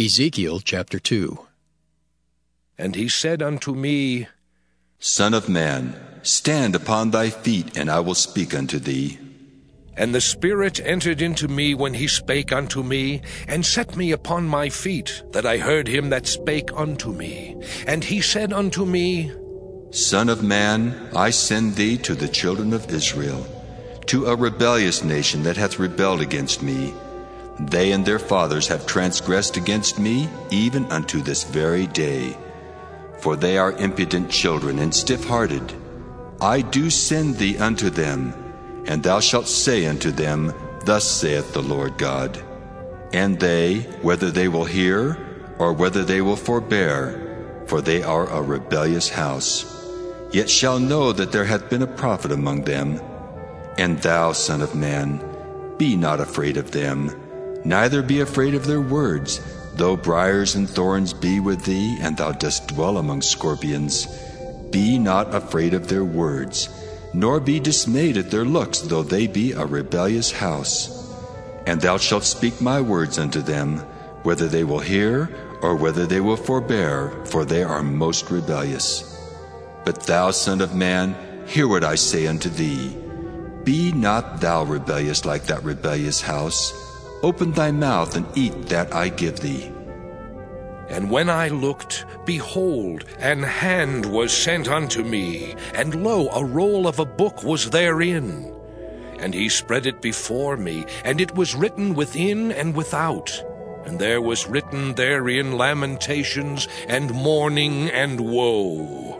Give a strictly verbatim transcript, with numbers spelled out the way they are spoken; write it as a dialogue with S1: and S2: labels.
S1: Ezekiel chapter two.
S2: And he said unto me,
S3: Son of man, stand upon thy feet, and I will speak unto thee.
S2: And the Spirit entered into me when he spake unto me, and set me upon my feet, that I heard him that spake unto me. And he said unto me,
S3: Son of man, I send thee to the children of Israel, to a rebellious nation that hath rebelled against me. They and their fathers have transgressed against me, even unto this very day. For they are impudent children and stiff-hearted. I do send thee unto them, and thou shalt say unto them, Thus saith the Lord God. And they, whether they will hear, or whether they will forbear, for they are a rebellious house, yet shall know that there hath been a prophet among them. And thou, son of man, be not afraid of them, neither be afraid of their words, though briars and thorns be with thee, and thou dost dwell among scorpions. Be not afraid of their words, nor be dismayed at their looks, though they be a rebellious house. And thou shalt speak my words unto them, whether they will hear, or whether they will forbear, for they are most rebellious. But thou, son of man, hear what I say unto thee. Be not thou rebellious like that rebellious house. Open thy mouth and eat that I give thee.
S2: And when I looked, behold, an hand was sent unto me, and lo, a roll of a book was therein. And he spread it before me, and it was written within and without. And there was written therein lamentations, and mourning, and woe.